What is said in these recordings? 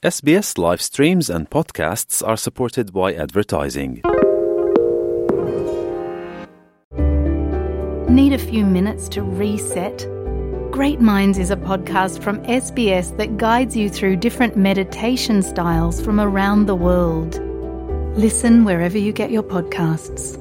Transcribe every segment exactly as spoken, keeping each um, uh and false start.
S B S live streams and podcasts are supported by advertising. Need a few minutes to reset? Great Minds is a podcast from S B S that guides you through different meditation styles from around the world. Listen wherever you get your podcasts.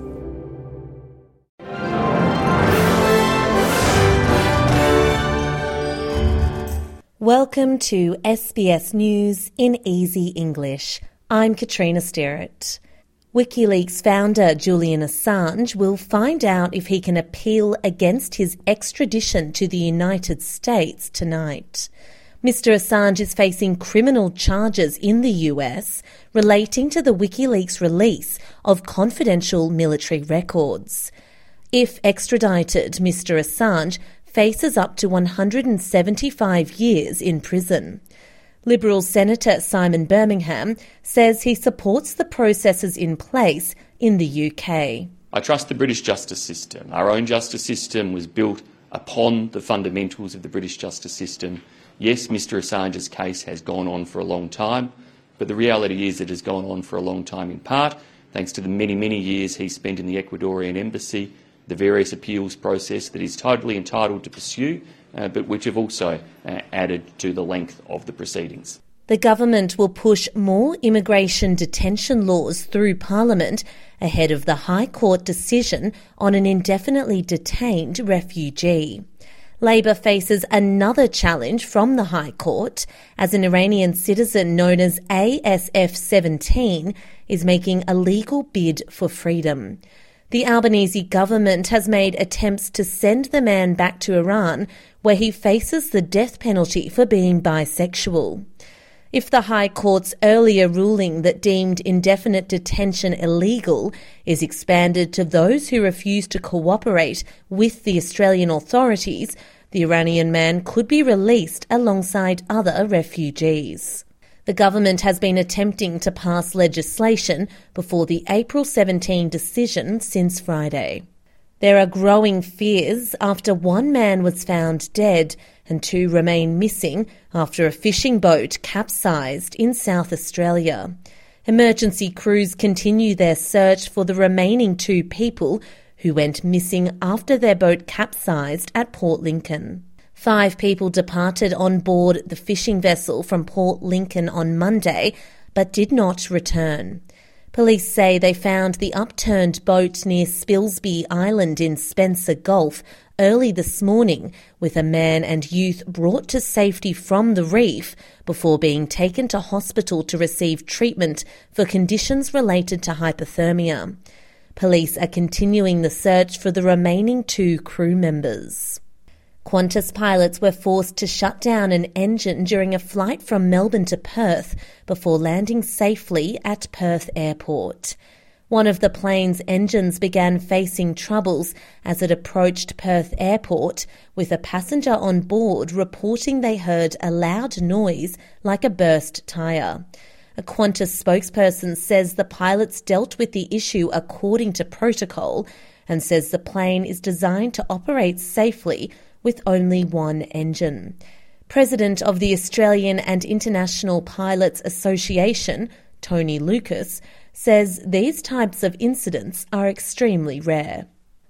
Welcome to S B S News in Easy English. I'm Katrina Sterrett. WikiLeaks founder Julian Assange will find out if he can appeal against his extradition to the United States tonight. Mister Assange is facing criminal charges in the U S relating to the WikiLeaks release of confidential military records. If extradited, Mister Assange faces up to one hundred seventy-five years in prison. Liberal Senator Simon Birmingham says he supports the processes in place in the U K. I trust the British justice system. Our own justice system was built upon the fundamentals of the British justice system. Yes, Mister Assange's case has gone on for a long time, but the reality is it has gone on for a long time in part thanks to the many, many years he spent in the Ecuadorian embassy, the various appeals process that he's totally entitled to pursue, uh, but which have also uh, added to the length of the proceedings. The government will push more immigration detention laws through Parliament ahead of the High Court decision on an indefinitely detained refugee. Labor faces another challenge from the High Court as an Iranian citizen known as A S F seventeen is making a legal bid for freedom. The Albanese government has made attempts to send the man back to Iran, where he faces the death penalty for being bisexual. If the High Court's earlier ruling that deemed indefinite detention illegal is expanded to those who refuse to cooperate with the Australian authorities, the Iranian man could be released alongside other refugees. The government has been attempting to pass legislation before the April seventeenth decision since Friday. There are growing fears after one man was found dead and two remain missing after a fishing boat capsized in South Australia. Emergency crews continue their search for the remaining two people who went missing after their boat capsized at Port Lincoln. Five people departed on board the fishing vessel from Port Lincoln on Monday, but did not return. Police say they found the upturned boat near Spilsby Island in Spencer Gulf early this morning, with a man and youth brought to safety from the reef before being taken to hospital to receive treatment for conditions related to hypothermia. Police are continuing the search for the remaining two crew members. Qantas pilots were forced to shut down an engine during a flight from Melbourne to Perth before landing safely at Perth Airport. One of the plane's engines began facing troubles as it approached Perth Airport, with a passenger on board reporting they heard a loud noise like a burst tyre. A Qantas spokesperson says the pilots dealt with the issue according to protocol and says the plane is designed to operate safely with only one engine. President of the Australian and International Pilots Association, Tony Lucas, says these types of incidents are extremely rare.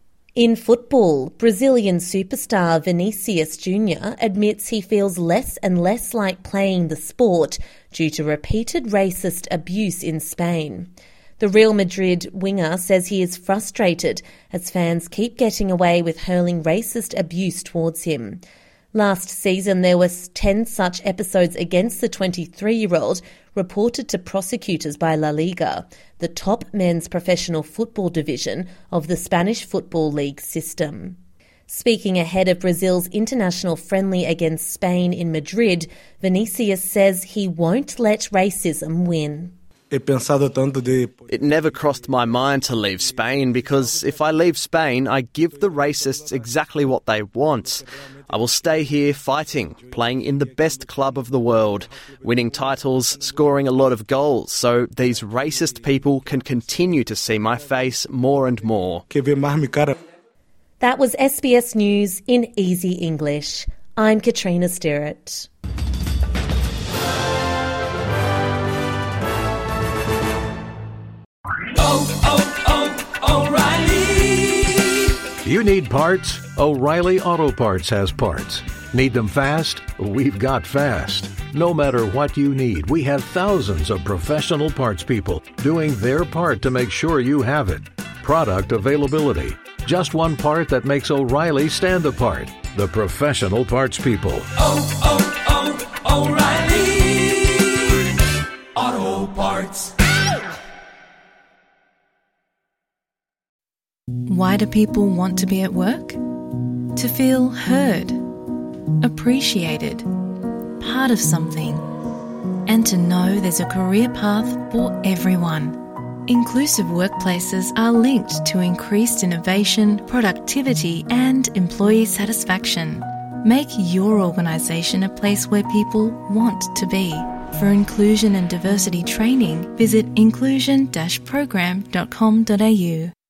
In football, Brazilian superstar Vinicius Junior admits he feels less and less like playing the sport due to repeated racist abuse in Spain. The Real Madrid winger says he is frustrated as fans keep getting away with hurling racist abuse towards him. Last season, there were ten such episodes against the twenty-three-year-old reported to prosecutors by La Liga, the top men's professional football division of the Spanish Football League system. Speaking ahead of Brazil's international friendly against Spain in Madrid, Vinicius says he won't let racism win. It never crossed my mind to leave Spain because if I leave Spain, I give the racists exactly what they want. I will stay here fighting, playing in the best club of the world, winning titles, scoring a lot of goals, so these racist people can continue to see my face more and more. That was S B S News in Easy English. I'm Katrina Sterrett. You need parts? O'Reilly Auto Parts has parts. Need them fast? We've got fast. No matter what you need, we have thousands of professional parts people doing their part to make sure you have it. Product availability. Just one part that makes O'Reilly stand apart. The professional parts people. Oh, oh, oh, O'Reilly Auto Parts. Why do people want to be at work? To feel heard, appreciated, part of something, and to know there's a career path for everyone. Inclusive workplaces are linked to increased innovation, productivity, and employee satisfaction. Make your organisation a place where people want to be. For inclusion and diversity training, visit inclusion dash program dot com dot a u.